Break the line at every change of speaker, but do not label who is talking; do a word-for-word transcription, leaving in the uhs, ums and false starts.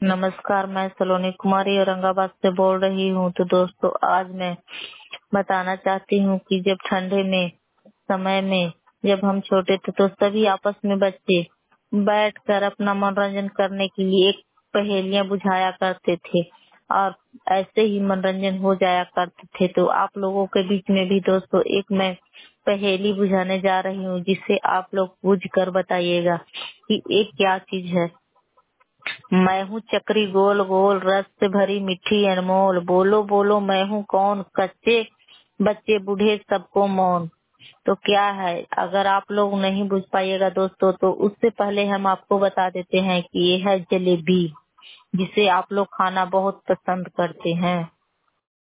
नमस्कार, मैं सलोनी कुमारी औरंगाबाद से बोल रही हूँ। तो दोस्तों, आज मैं बताना चाहती हूँ कि जब ठंडे में समय में जब हम छोटे थे तो सभी आपस में बच्चे बैठकर अपना मनोरंजन करने के लिए एक पहेलियां बुझाया करते थे और ऐसे ही मनोरंजन हो जाया करते थे। तो आप लोगों के बीच में भी दोस्तों एक मैं पहेली बुझाने जा रही हूँ, जिसे आप लोग बुझ कर बताइएगा कि एक क्या चीज है। मैं हूँ चक्री गोल गोल, रस से भरी मीठी अनमोल, बोलो बोलो मैं हूँ कौन, कच्चे बच्चे बूढ़े सबको मौन। तो क्या है? अगर आप लोग नहीं बुझ पाइएगा दोस्तों, तो उससे पहले हम आपको बता देते हैं कि ये है जलेबी, जिसे आप लोग खाना बहुत पसंद करते हैं।